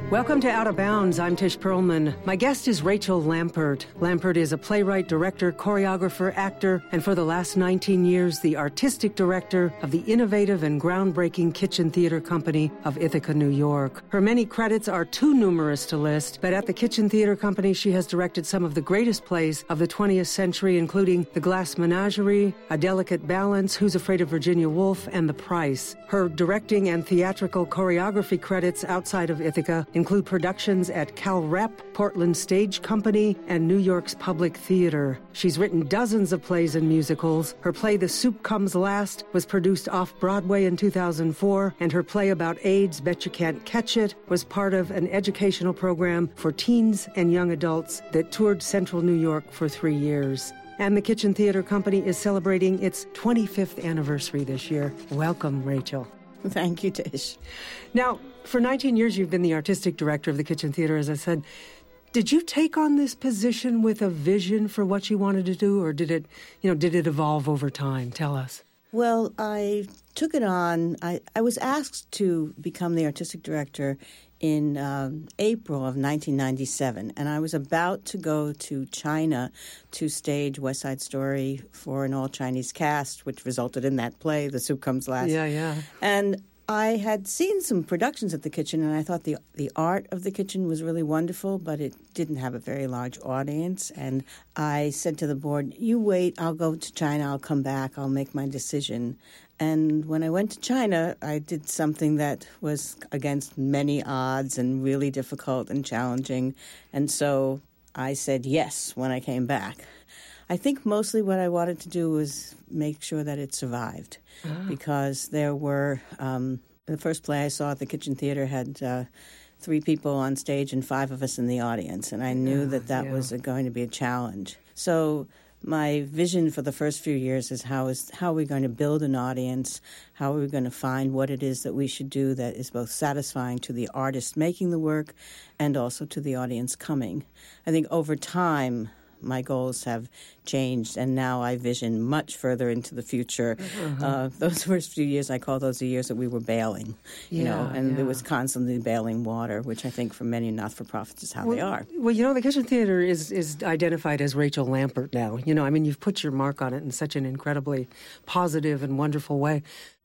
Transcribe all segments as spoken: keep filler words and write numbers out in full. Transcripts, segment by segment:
Welcome to Out of Bounds. I'm Tish Perlman. My guest is Rachel Lampert. Lampert is a playwright, director, choreographer, actor, and for the last nineteen years, the artistic director of the innovative and groundbreaking Kitchen Theater Company of Ithaca, New York. Her many credits are too numerous to list, but at the Kitchen Theater Company, she has directed some of the greatest plays of the twentieth century, including The Glass Menagerie, A Delicate Balance, Who's Afraid of Virginia Woolf, and The Price. Her directing and theatrical choreography credits outside of Ithaca include productions at Cal Rep, Portland Stage Company, and New York's Public Theater. She's written dozens of plays and musicals. Her play The Soup Comes Last was produced off-Broadway in two thousand four, and her play about AIDS, Bet You Can't Catch It, was part of an educational program for teens and young adults that toured central New York for three years. And the Kitchen Theater Company is celebrating its twenty-fifth anniversary this year. Welcome, Rachel. Thank you, Tish. Now, for nineteen years, you've been the artistic director of the Kitchen Theater, as I said. Did you take on this position with a vision for what you wanted to do, or did it, you know, did it evolve over time? Tell us. Well, I took it on. I, I was asked to become the artistic director in um, April of nineteen ninety-seven, and I was about to go to China to stage West Side Story for an all-Chinese cast, which resulted in that play, The Soup Comes Last. Yeah, yeah. And I had seen some productions at the kitchen, and I thought the the art of the kitchen was really wonderful, but it didn't have a very large audience. And I said to the board, you wait, I'll go to China, I'll come back, I'll make my decision. And when I went to China, I did something that was against many odds and really difficult and challenging. And so I said yes when I came back. I think mostly what I wanted to do was make sure that it survived, ah. because there were, um, the first play I saw at the Kitchen Theater had uh, three people on stage and five of us in the audience, and I knew ah, that that yeah. was going to be a challenge. So my vision for the first few years is how is how are we going to build an audience, how are we going to find what it is that we should do that is both satisfying to the artist making the work and also to the audience coming. I think over time, my goals have changed, and now I vision much further into the future. Uh-huh. Uh, those first few years, I call those the years that we were bailing, you yeah, know, and yeah. it was constantly bailing water, which I think for many not-for-profits is how well, they are. Well, you know, the Kitchen Theater is, is identified as Rachel Lampert now. You know, I mean, you've put your mark on it in such an incredibly positive and wonderful way.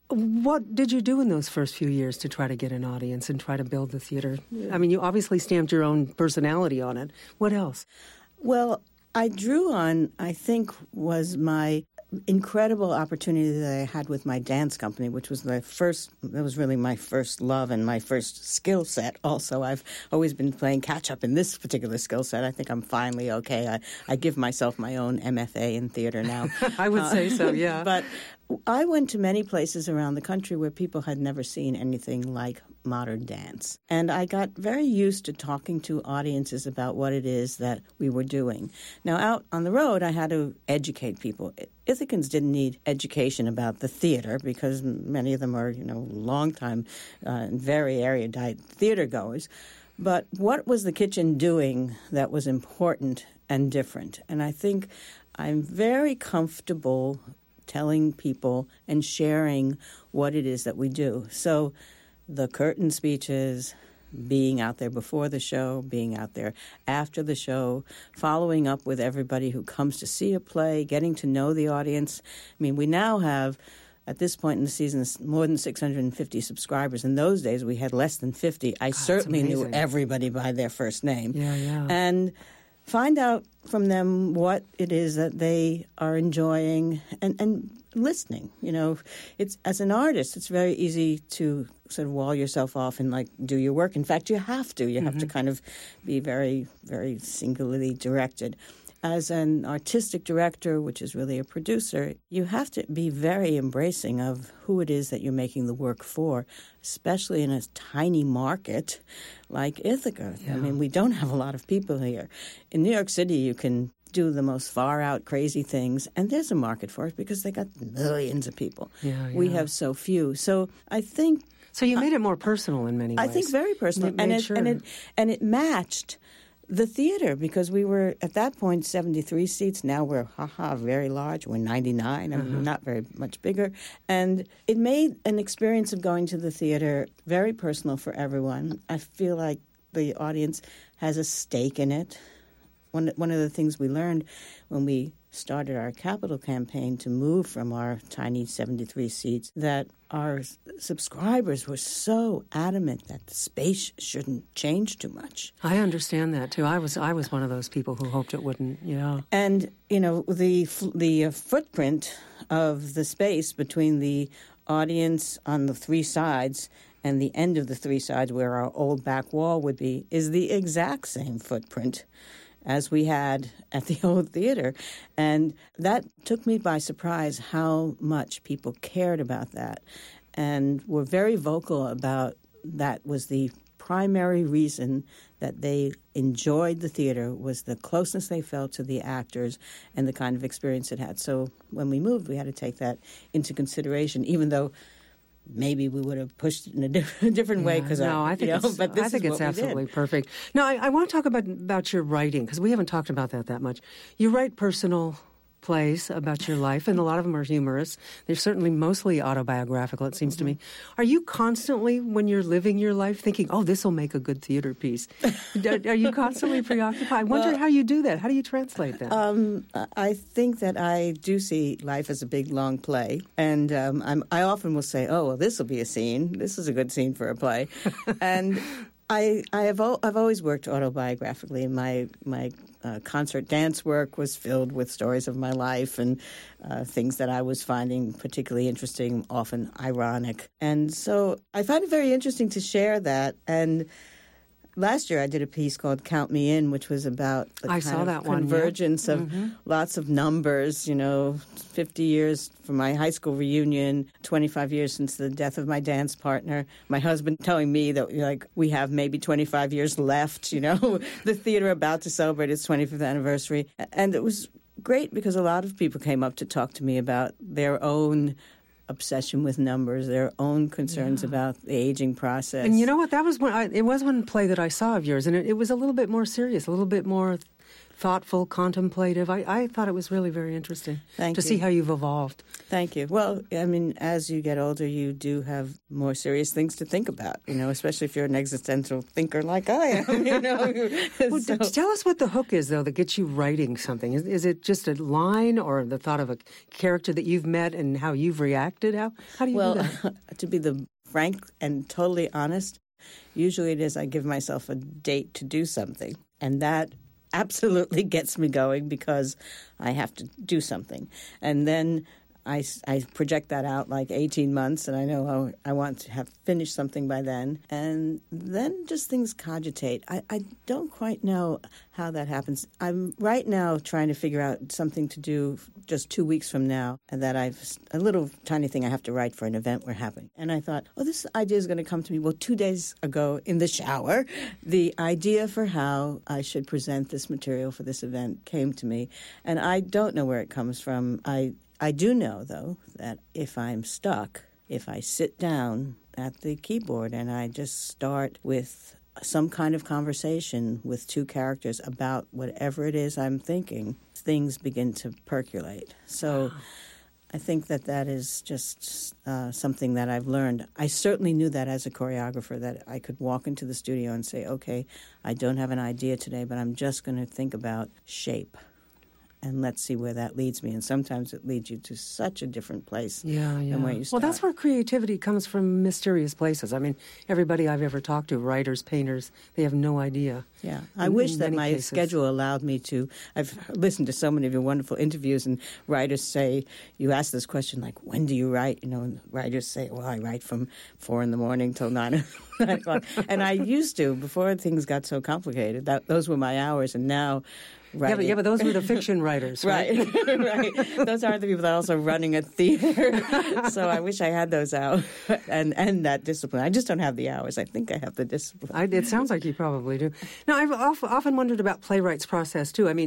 What did you do in those first few years to try to get an audience and try to build the theater? I mean, you obviously stamped your own personality on it. What else? Well, I drew on, I think, was my incredible opportunity that I had with my dance company, which was the first, that was really my first love and my first skill set. Also, I've always been playing catch-up in this particular skill set. I think I'm finally okay. I, I give myself my own M F A in theater now. I would uh, say so, yeah. But I went to many places around the country where people had never seen anything like modern dance. And I got very used to talking to audiences about what it is that we were doing. Now, out on the road, I had to educate people. Ithacans didn't need education about the theater because many of them are, you know, long-time, uh, very erudite theater goers. But what was the kitchen doing that was important and different? And I think I'm very comfortable telling people and sharing what it is that we do. So the curtain speeches, being out there before the show, being out there after the show, following up with everybody who comes to see a play, getting to know the audience. I mean, we now have, at this point in the season, more than six hundred fifty subscribers. In those days, we had less than fifty. I God, certainly knew everybody by their first name. Yeah, yeah. And find out from them what it is that they are enjoying and, and listening. You know, it's as an artist, it's very easy to sort of wall yourself off and, like, do your work. In fact, you have to. You mm-hmm. have to kind of be very, very singularly directed. As an artistic director, which is really a producer, you have to be very embracing of who it is that you're making the work for, especially in a tiny market like Ithaca. Yeah. I mean, we don't have a lot of people here. In New York City, you can do the most far-out, crazy things, and there's a market for it because they got millions of people. Yeah, yeah. We have so few. So I think... So you made it more personal in many ways. I think very personal. It and, it, sure. and, it, and it matched the theater, because we were, at that point, seventy-three seats. Now we're, haha, very large. We're ninety-nine. I mean, uh-huh. we're not very much bigger. And it made an experience of going to the theater very personal for everyone. I feel like the audience has a stake in it. One, one of the things we learned when we started our capital campaign to move from our tiny seventy-three seats, that our subscribers were so adamant that the space shouldn't change too much. I understand that too. I was I was one of those people who hoped it wouldn't. Yeah. And you know, the the footprint of the space between the audience on the three sides and the end of the three sides, where our old back wall would be, is the exact same footprint as we had at the old theater. And that took me by surprise how much people cared about that and were very vocal about that was the primary reason that they enjoyed the theater, was the closeness they felt to the actors and the kind of experience it had. So when we moved, we had to take that into consideration, even though maybe we would have pushed it in a different, different yeah, way. Because no, I, I think you know, it's, but this I think is it's what absolutely we did. perfect. Now, I, I want to talk about about your writing, because we haven't talked about that that much. You write personal plays about your life, and a lot of them are humorous. They're certainly mostly autobiographical, it seems mm-hmm. to me. Are you constantly, when you're living your life, thinking, oh, this will make a good theater piece? Are you constantly preoccupied? I wonder well, how you do that. How do you translate that? Um, I think that I do see life as a big, long play. And um, I'm, I often will say, oh, well, this will be a scene. This is a good scene for a play. And I, I have o- I've always worked autobiographically. My my uh, concert dance work was filled with stories of my life and uh, things that I was finding particularly interesting, often ironic. And so I find it very interesting to share that. And last year I did a piece called Count Me In, which was about the I kind saw of that one, convergence yeah. of mm-hmm. lots of numbers, you know, fifty years from my high school reunion, twenty-five years since the death of my dance partner, my husband telling me that, like, we have maybe twenty-five years left, you know, the theater about to celebrate its twenty-fifth anniversary. And it was great because a lot of people came up to talk to me about their own obsession with numbers, their own concerns yeah. about the aging process. And you know what? That was one. I, it was one play that I saw of yours, and it, it was a little bit more serious, a little bit more thoughtful, contemplative. I, I thought it was really very interesting Thank to you. see how you've evolved. Thank you. Well, I mean, as you get older, you do have more serious things to think about, you know, especially if you're an existential thinker like I am, you know. Well, so. Tell us what the hook is, though, that gets you writing something. Is, is it just a line or the thought of a character that you've met and how you've reacted? How, how do you well, do that? To be the frank and totally honest, usually it is I give myself a date to do something, and that absolutely gets me going because I have to do something. And then I, I project that out like eighteen months, and I know how I want to have finished something by then. And then just things cogitate. I, I don't quite know how that happens. I'm right now trying to figure out something to do just two weeks from now, and that I've a little tiny thing I have to write for an event we're having. And I thought, oh, this idea is going to come to me. Well, two days ago in the shower, the idea for how I should present this material for this event came to me, and I don't know where it comes from. I I do know, though, that if I'm stuck, if I sit down at the keyboard and I just start with some kind of conversation with two characters about whatever it is I'm thinking, things begin to percolate. So wow. I think that that is just uh, something that I've learned. I certainly knew that as a choreographer, that I could walk into the studio and say, okay, I don't have an idea today, but I'm just going to think about shape. And let's see where that leads me. And sometimes it leads you to such a different place yeah, yeah. than where you start. Well, that's where creativity comes from, mysterious places. I mean, everybody I've ever talked to, writers, painters, they have no idea. Yeah. I in, wish in that my cases. schedule allowed me to. I've listened to so many of your wonderful interviews, and writers say, you ask this question, like, when do you write? You know, and writers say, well, I write from four in the morning till nine, nine o'clock. And I used to, before things got so complicated. That, those were my hours, and now... Yeah but, yeah, but those were the fiction writers, right? Right, right. Those aren't the people that are also running a theater. So I wish I had those out and, and that discipline. I just don't have the hours. I think I have the discipline. I, it sounds like you probably do. Now, I've often wondered about playwrights' process, too. I mean,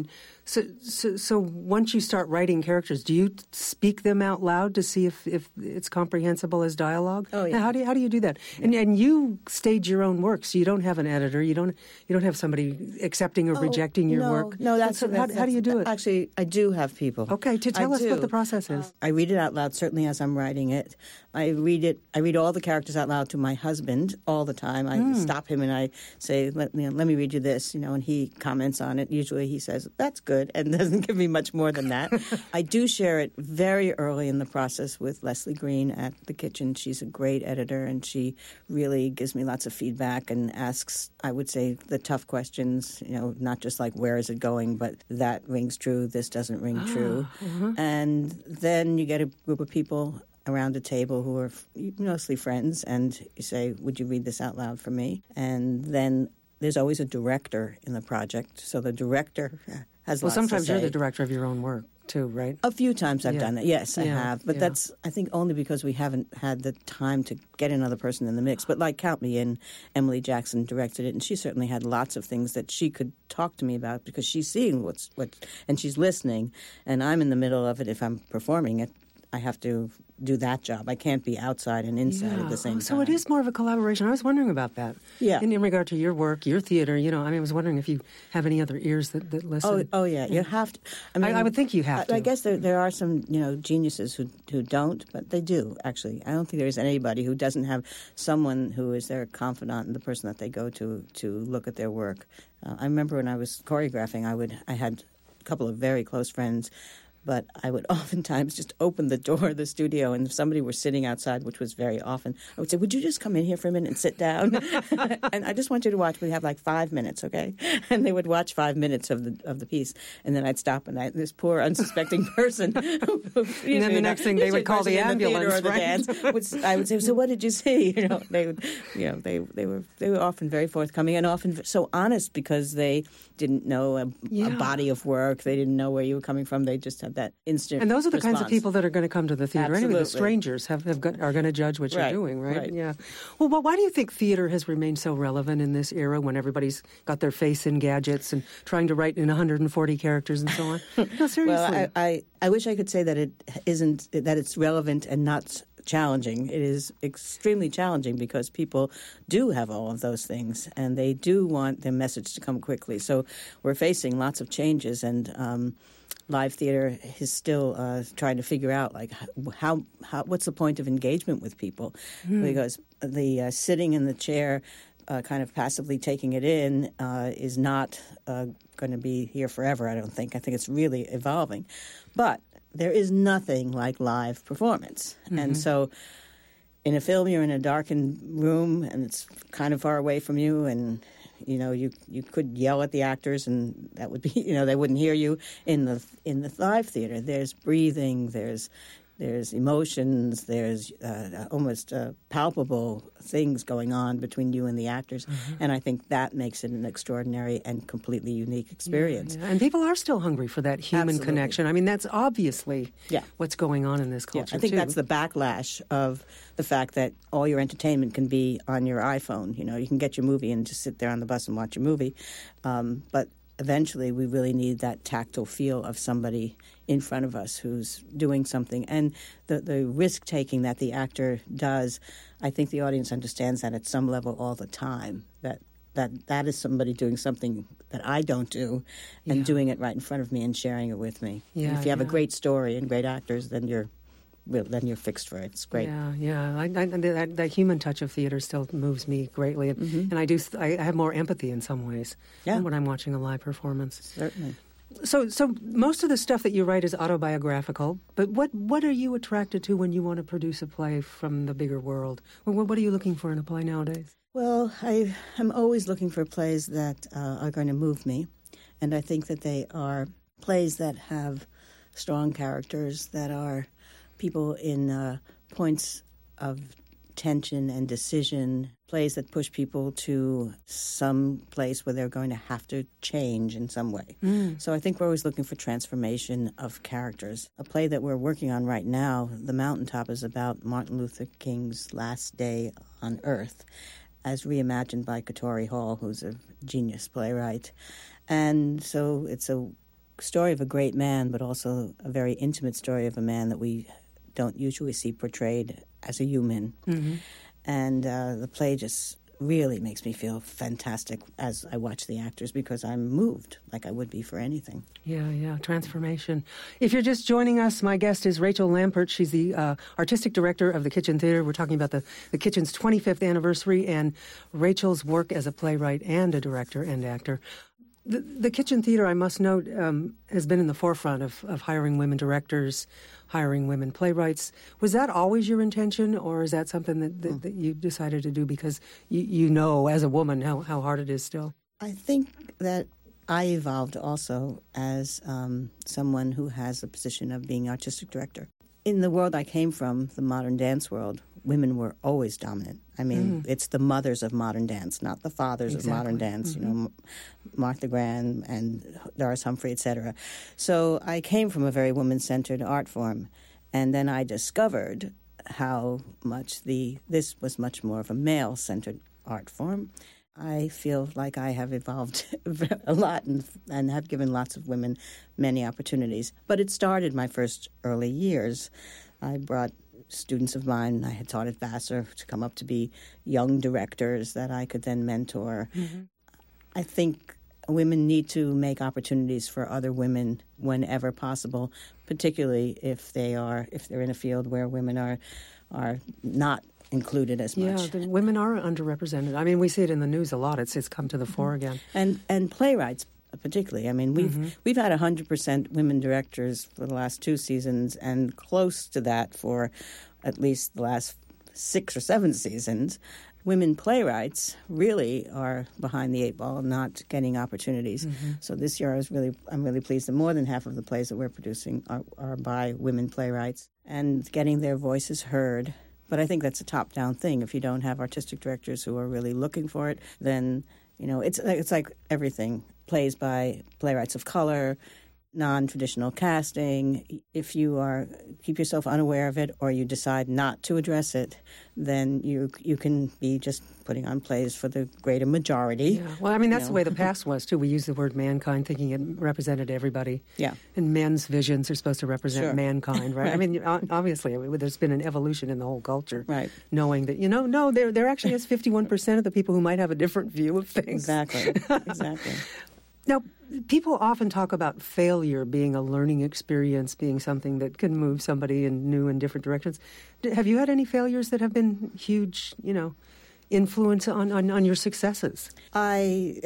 So, so, so once you start writing characters, do you speak them out loud to see if, if it's comprehensible as dialogue? Oh, yeah. Now, how do you, how do you do that? Yeah. And and you stage your own work, so you don't have an editor. You don't you don't have somebody accepting or oh, rejecting your no, work. No, that's, so that's, how, that's how do you do it? Actually, I do have people. Okay, to tell I us do. what the process is. Uh, I read it out loud, certainly as I'm writing it. I read it. I read all the characters out loud to my husband all the time. I mm. stop him and I say, "Let me let me read you this," you know, and he comments on it. Usually, he says, "That's good," and doesn't give me much more than that. I do share it very early in the process with Leslie Green at The Kitchen. She's a great editor, and she really gives me lots of feedback and asks, I would say, the tough questions, you know, not just like, where is it going, but that rings true, this doesn't ring ah, true. Uh-huh. And then you get a group of people around a table who are mostly friends, and you say, would you read this out loud for me? And then there's always a director in the project, so the director has well, lots sometimes to say. You're the director of your own work, too, right? A few times I've yeah. done that. Yes, I yeah. have. But yeah. that's, I think, only because we haven't had the time to get another person in the mix. But like Count Me In, Emily Jackson directed it, and she certainly had lots of things that she could talk to me about because she's seeing what's what, and she's listening, and I'm in the middle of it if I'm performing it. I have to do that job. I can't be outside and inside yeah. at the same oh, time. So it is more of a collaboration. I was wondering about that. Yeah. In, in regard to your work, your theater, you know, I mean, I was wondering if you have any other ears that, that listen. Oh, oh yeah. You have to. I mean, I, I would think you have to. I, I guess there there are some, you know, geniuses who who don't, but they do, actually. I don't think there's anybody who doesn't have someone who is their confidant and the person that they go to to look at their work. Uh, I remember when I was choreographing, I would I had a couple of very close friends, but I would oftentimes just open the door of the studio, and if somebody were sitting outside, which was very often, I would say, would you just come in here for a minute and sit down? And I just want you to watch. We have like five minutes, okay? And they would watch five minutes of the of the piece, and then I'd stop, and I, this poor unsuspecting person. Who, who, and then the next thing they would call the ambulance, the right? Dance, would, I would say, so what did you see? You know, they would, you know, they they were they were often very forthcoming and often so honest because they didn't know a, yeah. a body of work. They didn't know where you were coming from. They just had that instant And those are the response. kinds of people that are going to come to the theater. Absolutely. Anyway, the strangers have, have got, are going to judge what right. you're doing, right? right? Yeah. Well, well, why do you think theater has remained so relevant in this era when everybody's got their face in gadgets and trying to write in one hundred forty characters and so on? No, seriously. Well, I, I, I wish I could say that it isn't, that it's relevant and not challenging. It is extremely challenging because people do have all of those things and they do want their message to come quickly. So we're facing lots of changes, and um, live theater is still uh, trying to figure out like how, how what's the point of engagement with people, mm. because the uh, sitting in the chair, uh, kind of passively taking it in, uh, is not uh, going to be here forever. I don't think. I think it's really evolving, but there is nothing like live performance. Mm-hmm. And so in a film, you're in a darkened room and it's kind of far away from you, and you know, you, you could yell at the actors and that would be, you know, they wouldn't hear you. In the in the live theater, there's breathing, there's There's emotions, there's uh, almost uh, palpable things going on between you and the actors. Mm-hmm. And I think that makes it an extraordinary and completely unique experience. Yeah, yeah. And people are still hungry for that human Absolutely. connection. I mean, that's obviously yeah. what's going on in this culture, yeah, I think too. that's the backlash of the fact that all your entertainment can be on your iPhone. You know, you can get your movie and just sit there on the bus and watch your movie. Um, but eventually we really need that tactile feel of somebody in front of us who's doing something. And the, the risk-taking that the actor does, I think the audience understands that at some level all the time, that that, that is somebody doing something that I don't do and yeah. doing it right in front of me and sharing it with me. Yeah, and if you have yeah. a great story and great actors, then you're Well, then you're fixed for it. It's great. Yeah, yeah. I, I, that, that human touch of theater still moves me greatly, and, mm-hmm. and I do. I have more empathy in some ways yeah. when I'm watching a live performance. Certainly. So, so most of the stuff that you write is autobiographical. But what what are you attracted to when you want to produce a play from the bigger world? What, what are you looking for in a play nowadays? Well, I am always looking for plays that uh, are going to move me, and I think that they are plays that have strong characters, that are people in uh, points of tension and decision, plays that push people to some place where they're going to have to change in some way. Mm. So I think we're always looking for transformation of characters. A play that we're working on right now, The Mountaintop, is about Martin Luther King's last day on Earth, as reimagined by Katori Hall, who's a genius playwright. And so it's a story of a great man, but also a very intimate story of a man that we don't usually see portrayed as a human. Mm-hmm. And uh, the play just really makes me feel fantastic as I watch the actors because I'm moved like I would be for anything. Yeah, yeah, transformation. If you're just joining us, my guest is Rachel Lampert. She's the uh, artistic director of the Kitchen Theater. We're talking about the, the Kitchen's twenty-fifth anniversary and Rachel's work as a playwright and a director and actor. The, the Kitchen Theater, I must note, um, has been in the forefront of, of hiring women directors, hiring women playwrights. Was that always your intention, or is that something that, that, that you decided to do because you, you know, as a woman, how, how hard it is still? I think that I evolved also as um, someone who has the position of being artistic director. In the world I came from, the modern dance world, women were always dominant. I mean, mm. it's the mothers of modern dance, not the fathers exactly. of modern dance, mm-hmm. you know, Martha Graham and Doris Humphrey, et cetera. So I came from a very woman-centered art form, and then I discovered how much the this was much more of a male-centered art form. I feel like I have evolved a lot and, and have given lots of women many opportunities. But it started my first early years. I brought students of mine I had taught at Vassar to come up to be young directors that I could then mentor. Mm-hmm. I think women need to make opportunities for other women whenever possible, particularly if they are if they're in a field where women are are not included as much. Yeah, the women are underrepresented. I mean, we see it in the news a lot. It's it's come to the fore again. And and playwrights particularly. I mean, we've mm-hmm. we've had one hundred percent women directors for the last two seasons and close to that for at least the last six or seven seasons. Women playwrights really are behind the eight ball, not getting opportunities. Mm-hmm. So this year I was really I'm really pleased that more than half of the plays that we're producing are, are by women playwrights and getting their voices heard. But I think that's a top-down thing. If you don't have artistic directors who are really looking for it, then, you know, it's it's like everything. Plays by playwrights of color, non-traditional casting. If you are keep yourself unaware of it or you decide not to address it, then you you can be just putting on plays for the greater majority. Yeah. Well, I mean, that's you know. the way the past was, too. We use the word mankind thinking it represented everybody. Yeah. And men's visions are supposed to represent sure. mankind, right? right? I mean, obviously, there's been an evolution in the whole culture. Right. Knowing that, you know, no, there, there actually is fifty-one percent of the people who might have a different view of things. Exactly. Exactly. Now, people often talk about failure being a learning experience, being something that can move somebody in new and different directions. Have you had any failures that have been huge, you know, influence on, on, on your successes? I,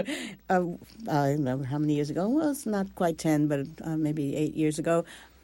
uh, I remember how many years ago, well, it's not quite ten, but uh, maybe eight years ago,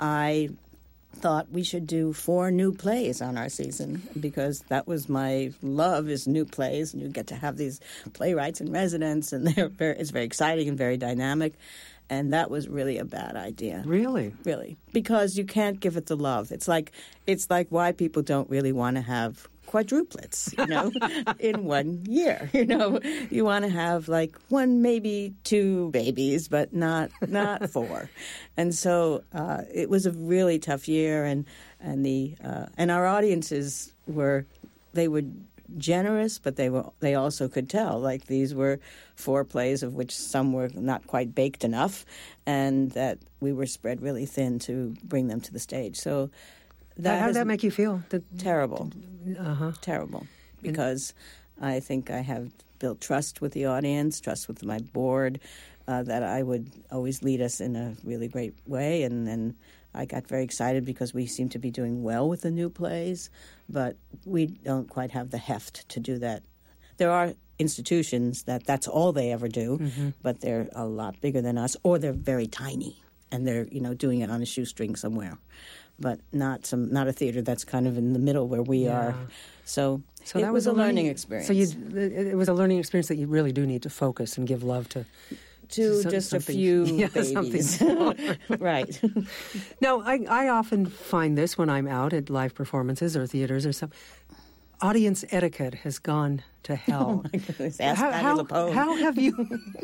I thought we should do four new plays on our season because that was my love is new plays, and you get to have these playwrights in residence, and they're very, it's very exciting and very dynamic. And that was really a bad idea. Really? Really. Because you can't give it the love. It's like it's like why people don't really want to have quadruplets, you know, in one year. You know, you want to have like one, maybe two babies, but not not four. And so uh, it was a really tough year, and and the uh, and our audiences were they were generous, but they were they also could tell like these were four plays of which some were not quite baked enough, and that we were spread really thin to bring them to the stage. So. That How did that make you feel? The, terrible. Uh-huh. Terrible. Because and, I think I have built trust with the audience, trust with my board, uh, that I would always lead us in a really great way. And, and I got very excited because we seem to be doing well with the new plays, but we don't quite have the heft to do that. There are institutions that that's all they ever do, mm-hmm. but they're a lot bigger than us, or they're very tiny, and they're, you know, doing it on a shoestring somewhere. But not some, not a theater that's kind of in the middle where we yeah. are. So, so it that was, was a learning, learning experience. So you, it was a learning experience that you really do need to focus and give love to. To some, just a few yeah, babies. Right. Now, I, I often find this when I'm out at live performances or theaters or something. Audience etiquette has gone to hell. Oh my goodness. Ask how, Patti how, LuPone. How have you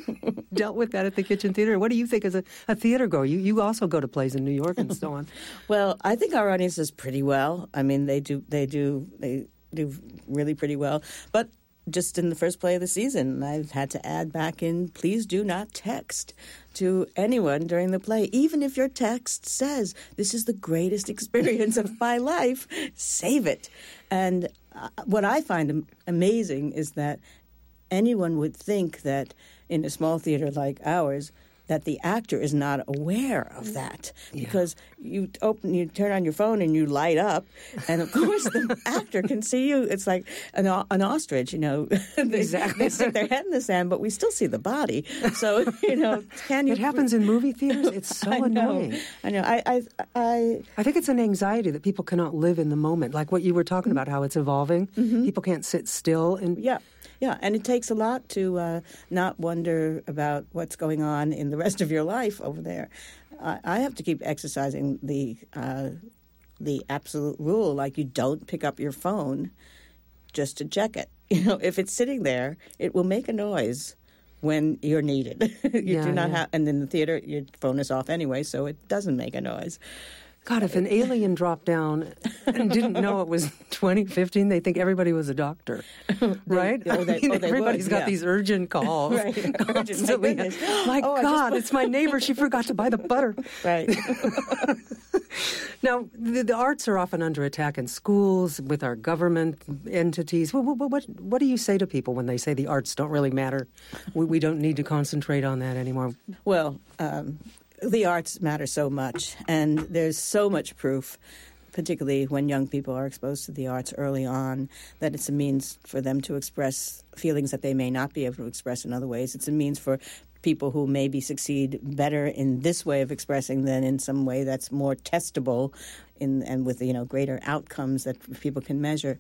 dealt with that at the Kitchen Theater? What do you think as a, a theater goer? You you also go to plays in New York and so on. Well, I think our audience is pretty well. I mean, they do they do they do really pretty well. But just in the first play of the season, I've had to add back in, please do not text. to anyone during the play. Even if your text says, this is the greatest experience of my life, save it. And uh, what I find am- amazing is that anyone would think that in a small theater like ours, that the actor is not aware of that, yeah. because you open, you turn on your phone and you light up, and of course the actor can see you. It's like an, an ostrich, you know. they, Exactly. they stick their head in the sand, but we still see the body. So you know, can you? It happens in movie theaters. It's so I know, annoying. I know. I, I, I, I think it's an anxiety that people cannot live in the moment, like what you were talking about, how it's evolving. Mm-hmm. People can't sit still and yeah. Yeah, and it takes a lot to uh, not wonder about what's going on in the rest of your life over there. I, I have to keep exercising the uh, the absolute rule, like you don't pick up your phone just to check it. You know, if it's sitting there, it will make a noise when you're needed. you yeah, do not yeah. have, and in the theater, your phone is off anyway, so it doesn't make a noise. God, if an alien dropped down and didn't know it was twenty fifteen, they think everybody was a doctor, right? They, oh, they, I mean, oh, they everybody's would, got yeah. these urgent calls. Right. Constantly. My, my oh, God, just... it's my neighbor. She forgot to buy the butter. Right. Now, the, the arts are often under attack in schools, with our government entities. What, what, what, what do you say to people when they say the arts don't really matter? We, we don't need to concentrate on that anymore. Well, um, the arts matter so much, and there's so much proof, particularly when young people are exposed to the arts early on, that it's a means for them to express feelings that they may not be able to express in other ways. It's a means for people who maybe succeed better in this way of expressing than in some way that's more testable in, and with, you know, greater outcomes that people can measure.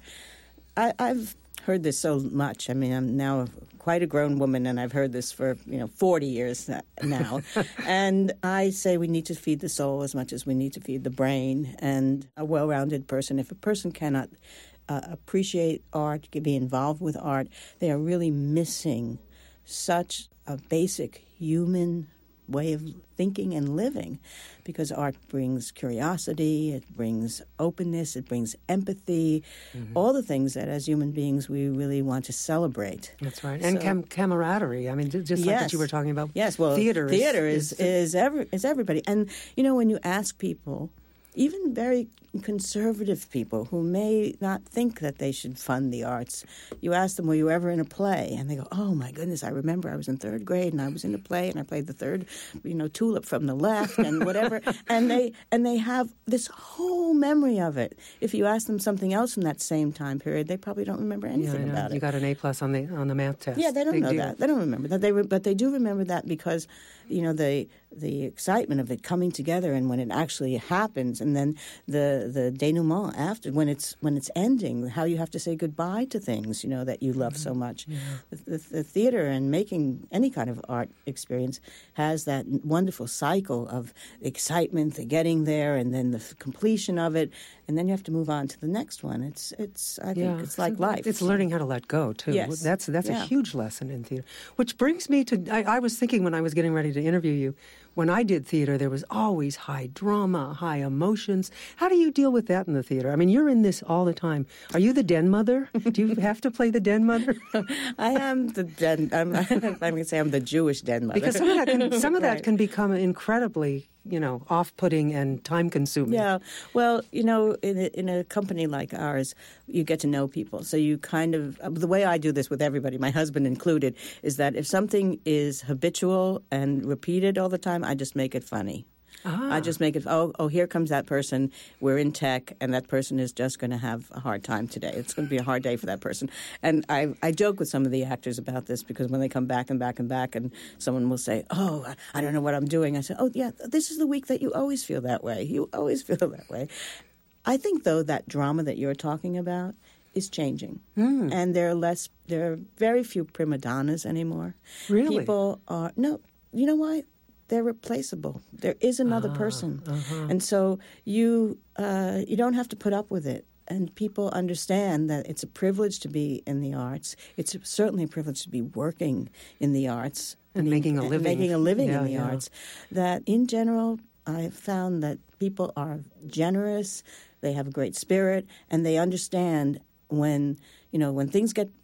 I, I've heard this so much. I mean, I'm now quite a grown woman, and I've heard this for, you know, forty years now. And I say we need to feed the soul as much as we need to feed the brain. And a well-rounded person, if a person cannot uh, appreciate art, be involved with art, they are really missing such a basic human way of thinking and living, because art brings curiosity, it brings openness, it brings empathy, mm-hmm. all the things that as human beings we really want to celebrate. That's right. And so, cam- camaraderie. I mean, just yes. like what you were talking about. Yes, well, theater, theater is, is, is, is, every, is everybody. And, you know, when you ask people, even very conservative people who may not think that they should fund the arts, you ask them, were you ever in a play? And they go, oh, my goodness, I remember I was in third grade and I was in a play and I played the third, you know, tulip from the left and whatever. and they and they have this whole memory of it. If you ask them something else from that same time period, they probably don't remember anything yeah, about it. You got an A plus on the on the math test. Yeah, they don't Big know deal. that. They don't remember that. They re- but they do remember that because, you know, the the excitement of it coming together and when it actually happens, and then the the denouement after, when it's when it's ending, how you have to say goodbye to things, you know, that you love so much. Yeah. The, the, the theater and making any kind of art experience has that wonderful cycle of excitement, the getting there, and then the f- completion of it, and then you have to move on to the next one. It's it's I think Yeah. it's like So life. It's learning how to let go too. Yes. That's that's Yeah. a huge lesson in theater. Which brings me to I, I was thinking when I was getting ready to interview you, when I did theater, there was always high drama, high emotions. How do you deal with that in the theater? I mean, you're in this all the time. Are you the den mother? Do you have to play the den mother? I am the den. I'm, I'm going to say I'm the Jewish den mother. Because some of that can, some of that Right. can become incredibly, you know, off-putting and time-consuming. Yeah. Well, you know, in a, in a company like ours, you get to know people. So you kind of, the way I do this with everybody, my husband included, is that if something is habitual and repeated all the time, I just make it funny. Ah. I just make it, oh, oh, here comes that person. We're in tech, and that person is just going to have a hard time today. It's going to be a hard day for that person. And I, I joke with some of the actors about this, because when they come back and back and back, and someone will say, oh, I, I don't know what I'm doing. I say, oh, yeah, this is the week that you always feel that way. You always feel that way. I think, though, that drama that you're talking about is changing. Mm. And there are less, there are very few prima donnas anymore. Really? People are, no, you know why? They're replaceable. There is another Ah, person. uh-huh. And so you uh, you don't have to put up with it. And people understand that it's a privilege to be in the arts. It's certainly a privilege to be working in the arts. And making a living. Making a living Yeah, in the yeah. arts. That in general, I've found that people are generous, they have a great spirit, and they understand when, you know, when things get, get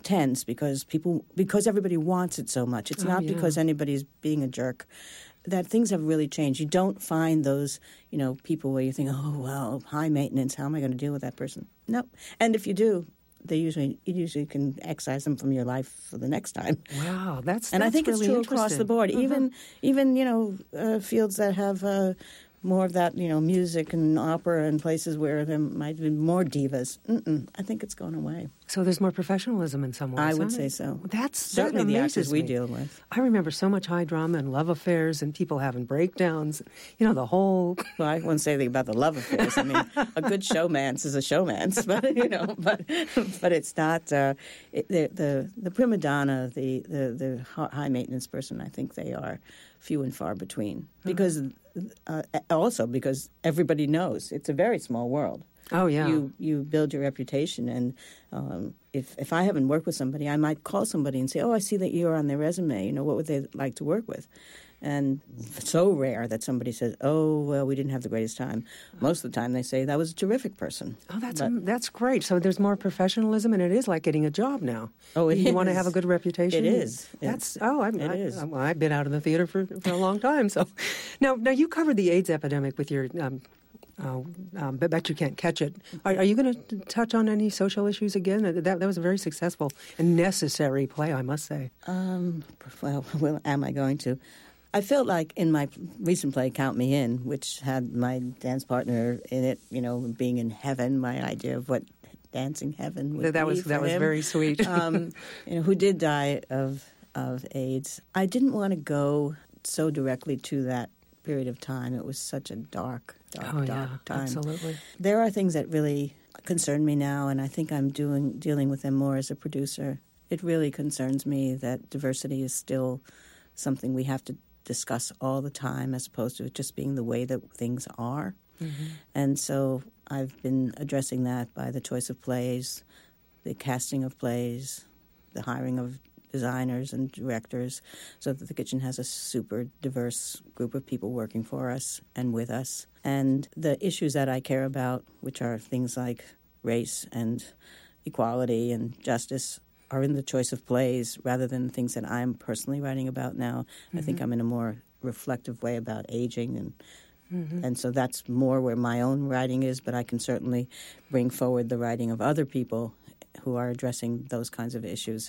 tense because people because everybody wants it so much. It's Oh, not yeah. because anybody's being a jerk. That things have really changed. You don't find those, you know, people where you think, oh, well, high maintenance, how am I going to deal with that person? No. And if you do, they usually you usually can excise them from your life for the next time. Wow, that's And that's I think really it's true across the interesting. board. Uh-huh. Even even you know uh, fields that have uh, more of that, you know, music and opera and places where there might be more divas. Mm-mm, I think it's gone away. So there's more professionalism in some ways. I would huh? say so. That's Certainly that the amazes actors we me. deal with. I remember so much high drama and love affairs and people having breakdowns. You know, the whole. Well, I won't say anything about the love affairs. I mean, a good showman's is a showman's, but you know, but but it's not uh, it, the the the prima donna, the the the high maintenance person. I think they are few and far between because uh, also because everybody knows it's a very small world. Oh yeah. You you build your reputation, and um, if if I haven't worked with somebody, I might call somebody and say, "Oh, I see that you're on their resume. You know, what would they like to work with?" And it's so rare that somebody says, "Oh, well, we didn't have the greatest time." Most of the time, they say that was a terrific person. Oh, that's But- um, that's great. So there's more professionalism, and it is like getting a job now. Oh, it you want to is. have a good reputation. It is. That's oh, I'm, It I, is. I, well, I've been out of the theater for, for a long time. So now, now you covered the AIDS epidemic with your. Um, uh, um, but bet you can't catch it. Are, are you going to touch on any social issues again? That that was a very successful and necessary play, I must say. Um, well, well, am I going to? I felt like in my recent play, Count Me In, which had my dance partner in it, you know, being in heaven, my idea of what dancing heaven would That, that be was for that was him. very sweet. um, you know, who did die of of AIDS. I didn't want to go so directly to that period of time. It was such a dark, dark, oh dark yeah, time. absolutely. There are things that really concern me now, and I think I'm doing dealing with them more as a producer. It really concerns me that diversity is still something we have to discuss all the time, as opposed to it just being the way that things are. Mm-hmm. And so I've been addressing that by the choice of plays, the casting of plays, the hiring of designers and directors, so that the kitchen has a super diverse group of people working for us and with us. And the issues that I care about, which are things like race and equality and justice, are in the choice of plays rather than things that I'm personally writing about now. Mm-hmm. I think I'm in a more reflective way about aging, and mm-hmm. and so that's more where my own writing is, but I can certainly bring forward the writing of other people who are addressing those kinds of issues.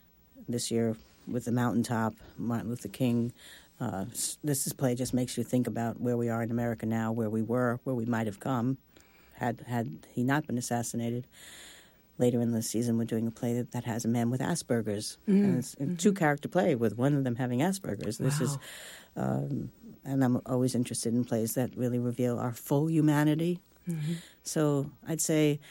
This year with The Mountaintop, Martin Luther King, uh, this is play just makes you think about where we are in America now, where we were, where we might have come had had he not been assassinated. Later in the season, we're doing a play that, that has a man with Asperger's. Mm-hmm. And it's a two-character play with one of them having Asperger's. This wow. is, um, and I'm always interested in plays that really reveal our full humanity. Mm-hmm. So I'd say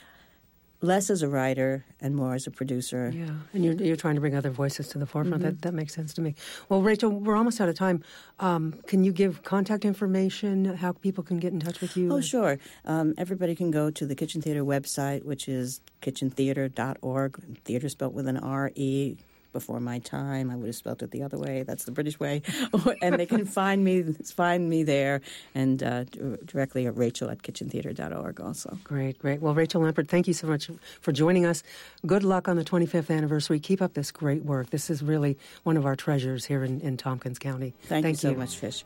less as a writer and more as a producer. Yeah, and you're you're trying to bring other voices to the forefront. Mm-hmm. That that makes sense to me. Well, Rachel, we're almost out of time. Um, can you give contact information, how people can get in touch with you? Oh, sure. Um, everybody can go to the Kitchen Theater website, which is kitchen theater dot org. Theater spelled with an R E. Before my time, I would have spelled it the other way. That's the British way. And they can find me find me there, and uh, directly at Rachel at kitchen theater dot org also. Great, great. Well, Rachel Lampert, thank you so much for joining us. Good luck on the twenty-fifth anniversary. Keep up this great work. This is really one of our treasures here in, in Tompkins County. Thank, thank you you so much, Fish.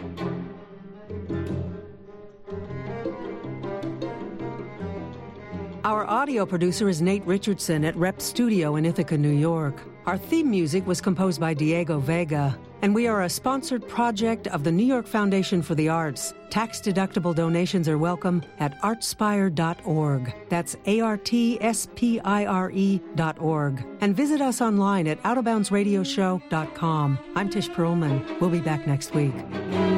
Our audio producer is Nate Richardson at Rep Studio in Ithaca, New York. Our theme music was composed by Diego Vega, and we are a sponsored project of the New York Foundation for the Arts. Tax-deductible donations are welcome at artspire dot org. That's A R T S P I R E dot org. And visit us online at out of bounds radio show dot com. I'm Tish Perlman. We'll be back next week.